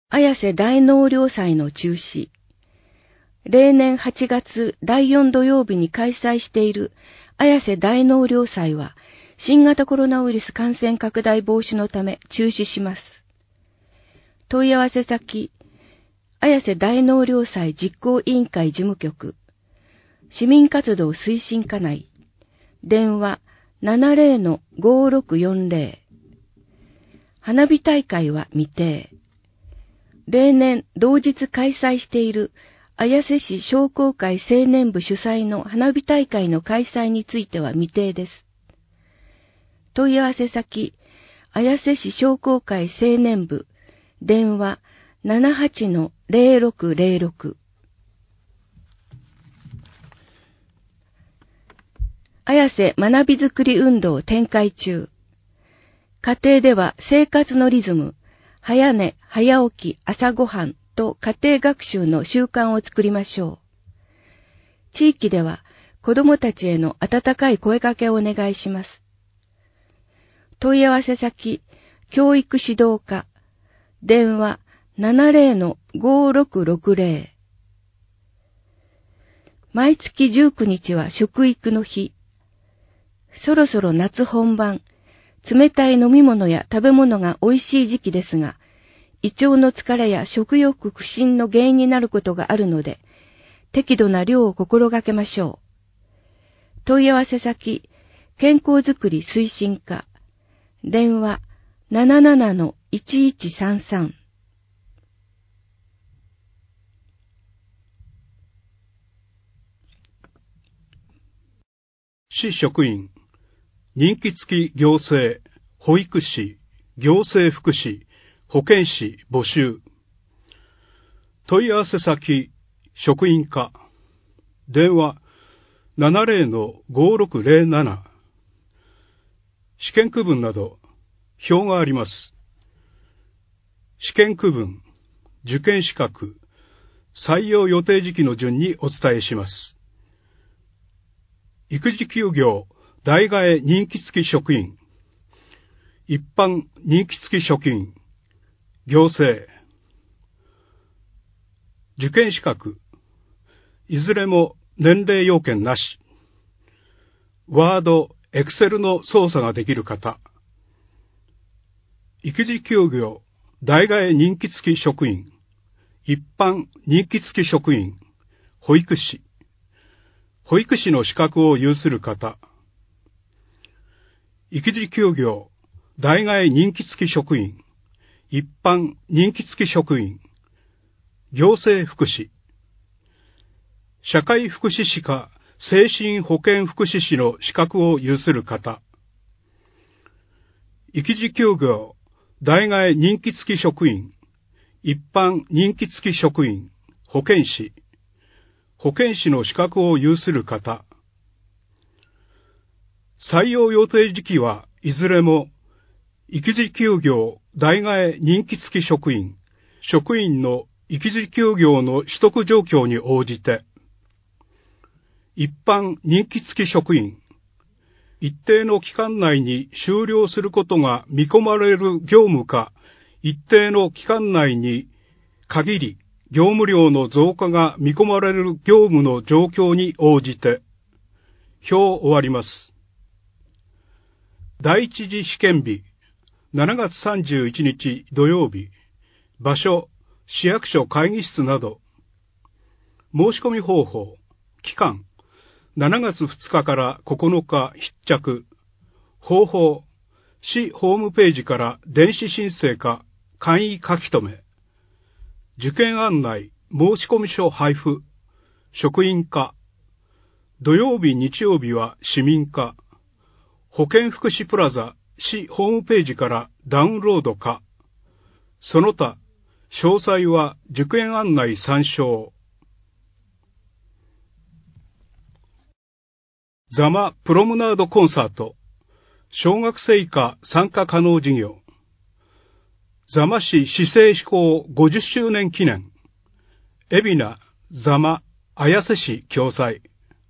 綾瀬大納涼祭の中止。例年8月第4土曜日に開催している綾瀬大納涼祭は、新型コロナウイルス感染拡大防止のため中止します。問い合わせ先、綾瀬大納涼祭実行委員会事務局、市民活動推進課内、電話 70-5640、花火大会は未定。例年同日開催している綾瀬市商工会青年部主催の花火大会の開催については未定です。問い合わせ先、綾瀬市商工会青年部、電話 78-0606。綾瀬学びづくり運動展開中。家庭では生活のリズム、早寝、早起き、朝ごはんと家庭学習の習慣を作りましょう。地域では子どもたちへの温かい声かけをお願いします。問い合わせ先、教育指導課、電話 70-5660。毎月19日は食育の日。そろそろ夏本番。冷たい飲み物や食べ物が美味しい時期ですが、胃腸の疲れや食欲不振の原因になることがあるので、適度な量を心がけましょう。問い合わせ先、健康づくり推進課、電話 77-1133。 市職員、任期付き行政、保育士、行政福祉、保健師募集。問い合わせ先、職員課、電話 70-5607。試験区分など表があります。試験区分、受験資格、採用予定時期の順にお伝えします。育児休業、代替え任期付き職員、一般任期付き職員、行政、受験資格、いずれも年齢要件なし、ワード、エクセルの操作ができる方、育児休業、代替え任期付き職員、一般任期付き職員、保育士、保育士の資格を有する方、育児休業、代替え任期付き職員、一般任期付き職員、行政福祉、社会福祉士か精神保健福祉士の資格を有する方、育児休業、代替え任期付き職員、一般任期付き職員、保健師、保健師の資格を有する方、採用予定時期はいずれも育児休業、代替え任期付き職員、職員の育児休業の取得状況に応じて、一般任期付き職員、一定の期間内に終了することが見込まれる業務か、一定の期間内に限り業務量の増加が見込まれる業務の状況に応じて、表終わります。第一次試験日、7月31日土曜日、場所、市役所会議室など、申し込み方法、期間、7月2日から9日必着、方法、市ホームページから電子申請か簡易書き留め、受験案内、申込書配布、職員課、土曜日日曜日は市民課、保健福祉プラザ、市ホームページからダウンロードか、その他、詳細は受験案内参照。座間プロムナードコンサート、小学生以下参加可能事業。座間市市政施行50周年記念。海老名、座間、綾瀬市共催。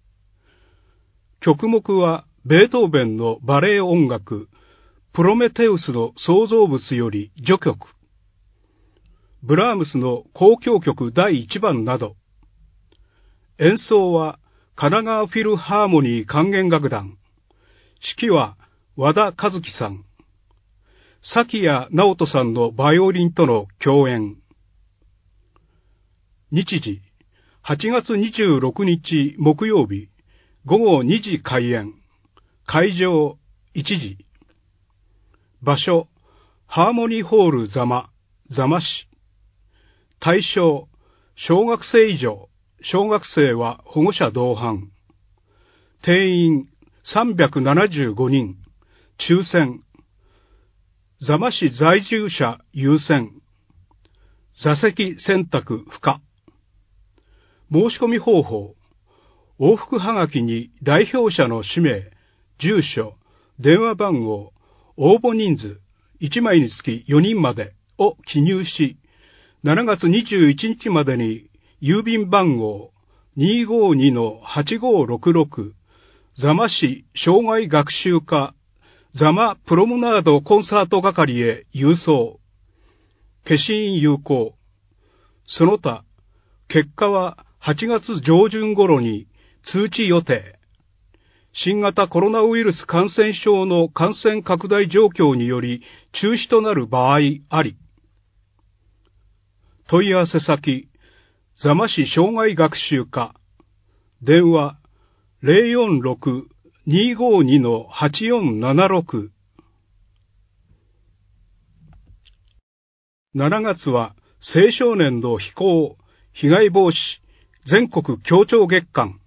曲目は、ベートーベンのバレエ音楽、プロメテウスの創造物より序曲。 ブラームスの交響曲第1番など、演奏は神奈川フィルハーモニー管弦楽団、指揮は和田和樹さん、崎谷直人さんのバイオリンとの共演。日時、8月26日木曜日、午後2時開演、会場1時。場所、ハーモニーホール座間市。対象、小学生以上、小学生は保護者同伴。定員375人、抽選。座間市在住者優先。座席選択不可。申し込み方法。往復はがきに代表者の氏名、住所、電話番号、応募人数、1枚につき4人までを記入し、7月21日までに郵便番号 252-8566 座間市障害学習課座間プロムナードコンサート係へ郵送。消印有効。その他、結果は8月上旬頃に通知予定。新型コロナウイルス感染症の感染拡大状況により中止となる場合あり。問い合わせ先、座間市障害学習課。電話、046-252-8476。7月は青少年の非行、被害防止、全国協調月間。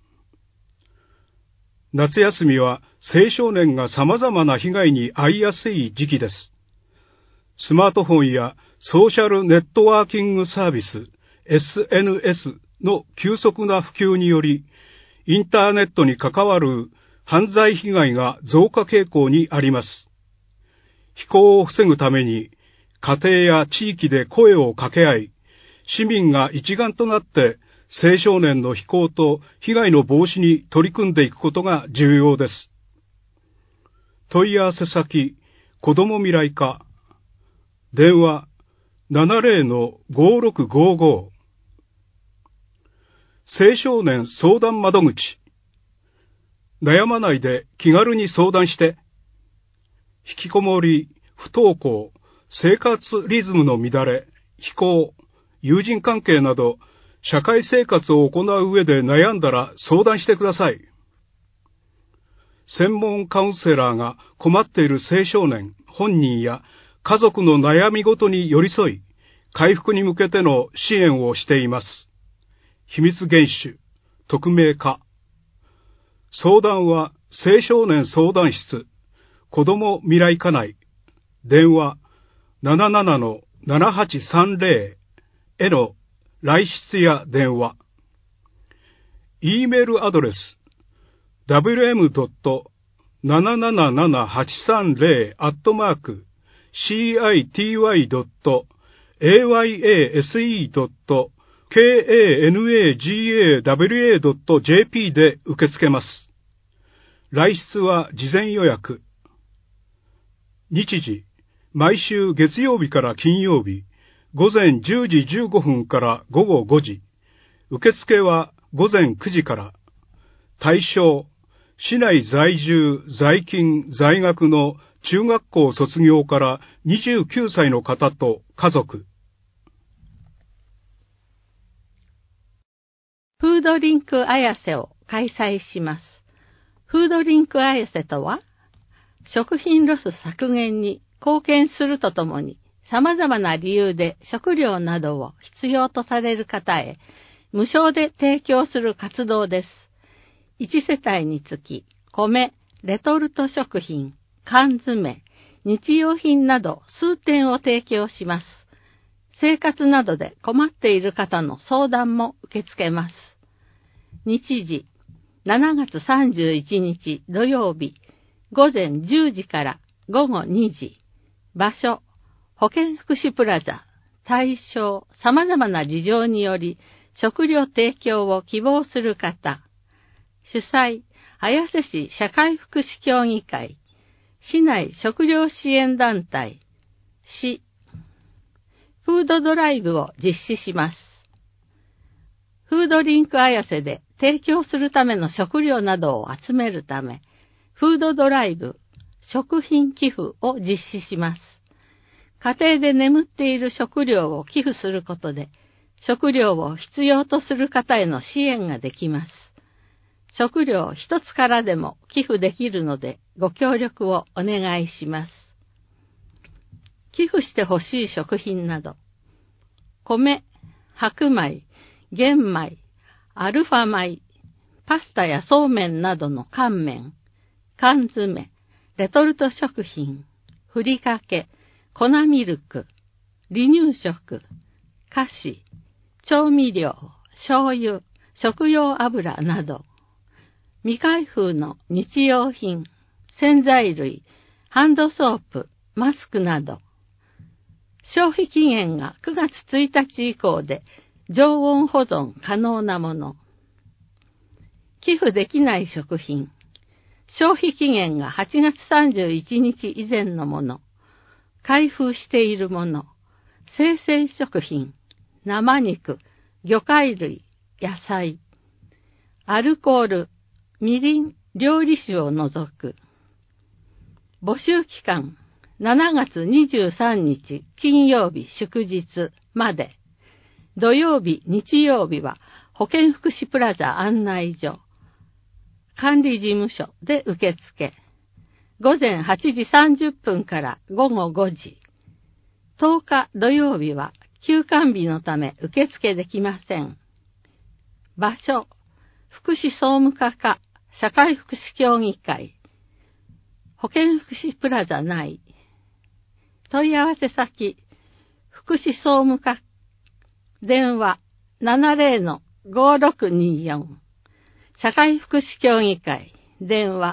夏休みは青少年が様々な被害に遭いやすい時期です。スマートフォンやソーシャルネットワーキングサービス、SNS の急速な普及により、インターネットに関わる犯罪被害が増加傾向にあります。非行を防ぐために、家庭や地域で声を掛け合い、市民が一丸となって青少年の非行と被害の防止に取り組んでいくことが重要です。問い合わせ先、子ども未来課。電話、70-5655。青少年相談窓口。悩まないで気軽に相談して。引きこもり、不登校、生活リズムの乱れ、非行、友人関係など、社会生活を行う上で悩んだら相談してください。専門カウンセラーが困っている青少年、本人や家族の悩みごとに寄り添い、回復に向けての支援をしています。秘密厳守、匿名化。相談は青少年相談室、子ども未来課内、電話 77-7830 への来室や電話。E メールアドレス wm.778-city.ayase.kanagawa.jp で受け付けます。来室は事前予約。日時、毎週月曜日から金曜日、午前10時15分から午後5時。受付は午前9時から。対象、市内在住、在勤、在学の中学校卒業から29歳の方と家族。 フードリンクあやせを開催します。フードリンクあやせとは、食品ロス削減に貢献するとともに、様々な理由で食料などを必要とされる方へ、無償で提供する活動です。1世帯につき、米、レトルト食品、缶詰、日用品など数点を提供します。生活などで困っている方の相談も受け付けます。日時、7月31日土曜日、午前10時から午後2時。場所、保健福祉プラザ。対象、様々な事情により食料提供を希望する方。主催、綾瀬市社会福祉協議会。市内食料支援団体。市。 フードドライブを実施します。フードリンク綾瀬で提供するための食料などを集めるため、フードドライブ、食品寄付を実施します。家庭で眠っている食料を寄付することで、食料を必要とする方への支援ができます。食料一つからでも寄付できるので、ご協力をお願いします。寄付してほしい食品など、米、白米、玄米、アルファ米、パスタやそうめんなどの乾麺、缶詰、レトルト食品、ふりかけ、粉ミルク、離乳食、菓子、調味料、醤油、食用油など、未開封の日用品、洗剤類、ハンドソープ、マスクなど、消費期限が9月1日以降で常温保存可能なもの、寄付できない食品、消費期限が8月31日以前のもの、開封しているもの、生鮮食品、生肉、魚介類、野菜、アルコール、みりん、料理酒を除く。募集期間、7月23日金曜日祝日まで。土曜日、日曜日は保健福祉プラザ案内所、管理事務所で受付。午前8時30分から午後5時。10日土曜日は休館日のため受付できません。場所、福祉総務課か社会福祉協議会、保健福祉プラザ内。問い合わせ先、福祉総務課、電話 70-5624、社会福祉協議会、電話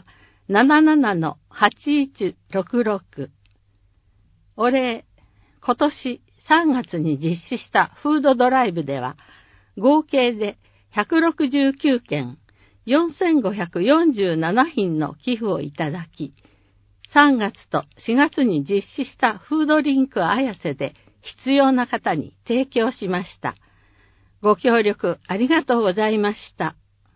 77-8166。お礼、今年3月に実施したフードドライブでは、合計で169件、4547品の寄付をいただき、3月と4月に実施したフードリンク綾瀬で必要な方に提供しました。ご協力ありがとうございました。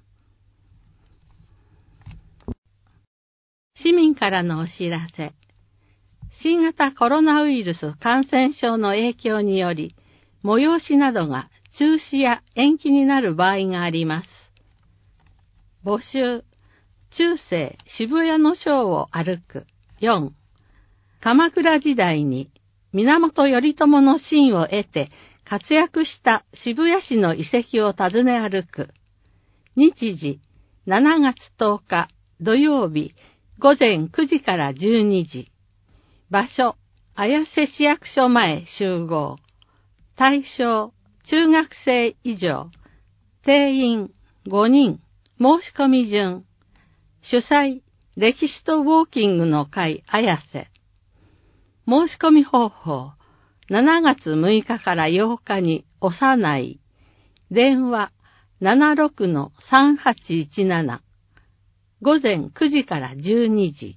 市民からのお知らせ。新型コロナウイルス感染症の影響により、催しなどが中止や延期になる場合があります。募集、中世渋谷の章を歩く。4、鎌倉時代に源頼朝の真を得て活躍した渋谷市の遺跡を訪ね歩く。日時、7月10日土曜日午前9時から12時。場所、綾瀬市役所前集合。対象、中学生以上。定員、5人。申し込み順。主催、歴史とウォーキングの会綾瀬。申し込み方法、7月6日から8日に幼い。電話、76-3817。午前9時から12時。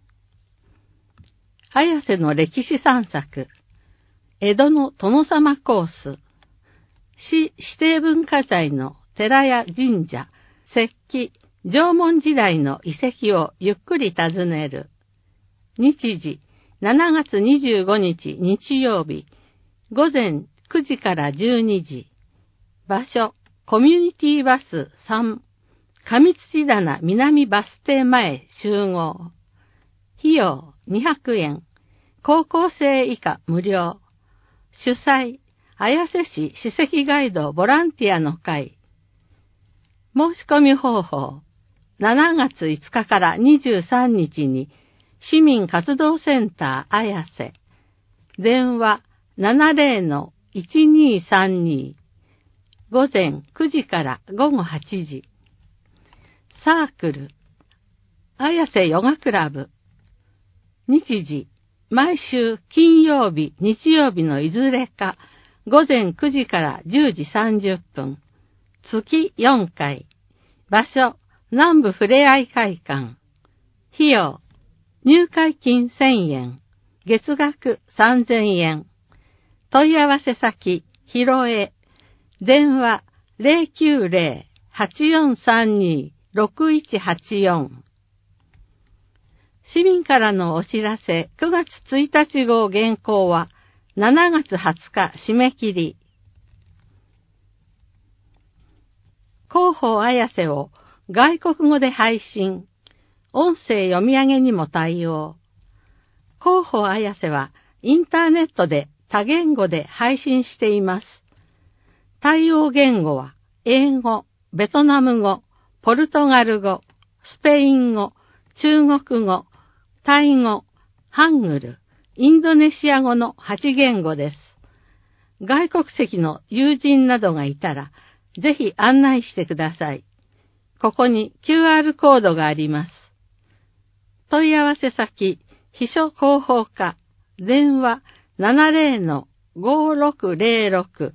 綾瀬の歴史散策。江戸の殿様コース。市指定文化財の寺や神社、石器、縄文時代の遺跡をゆっくり訪ねる。日時、7月25日日曜日、午前9時から12時。場所、コミュニティバス3、上土棚南バス停前集合。費用200円。高校生以下無料。主催、綾瀬市史跡ガイドボランティアの会。申し込み方法。7月5日から23日に市民活動センター綾瀬。電話 70-1232。午前9時から午後8時。サークル。綾瀬ヨガクラブ。日時。毎週金曜日、日曜日のいずれか。午前9時から10時30分。月4回。場所。南部ふれあい会館。費用。入会金1000円。月額3000円。 問い合わせ先、ひろえ。電話、090-8432-6184。市民からのお知らせ、9月1日号原稿は、7月20日締め切り。広報綾瀬を外国語で配信。音声読み上げにも対応。広報綾瀬はインターネットで多言語で配信しています。対応言語は英語、ベトナム語、ポルトガル語、スペイン語、中国語、タイ語、ハングル、インドネシア語の8言語です。外国籍の友人などがいたら、ぜひ案内してください。ここに QR コードがあります。問い合わせ先、秘書広報課、電話 70-5606。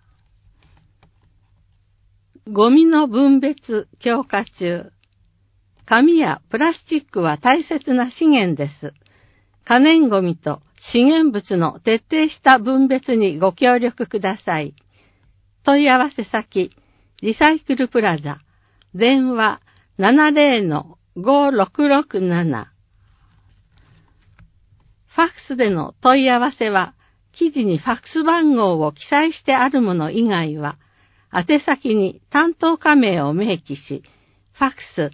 ゴミの分別強化中。紙やプラスチックは大切な資源です。可燃ゴミと資源物の徹底した分別にご協力ください。問い合わせ先、リサイクルプラザ、電話 70-5667。ファックスでの問い合わせは、記事にファックス番号を記載してあるもの以外は、宛先に担当課名を明記し、ファックス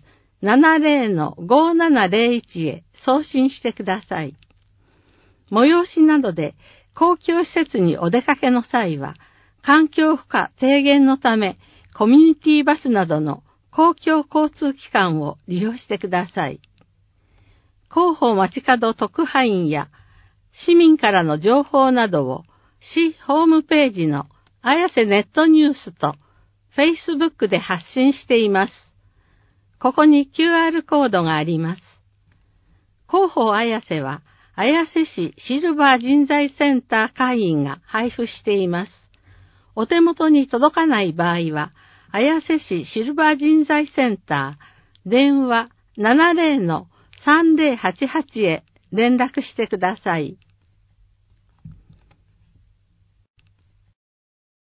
70-5701 へ送信してください。催しなどで公共施設にお出かけの際は、環境負荷低減のため、コミュニティバスなどの公共交通機関を利用してください。広報街角特派員や市民からの情報などを市ホームページの綾瀬ネットニュースと Facebook で発信しています。ここに QR コードがあります。広報綾瀬は綾瀬市シルバー人材センター会員が配布しています。お手元に届かない場合は、綾瀬市シルバー人材センター、電話 70-3088 へ連絡してください。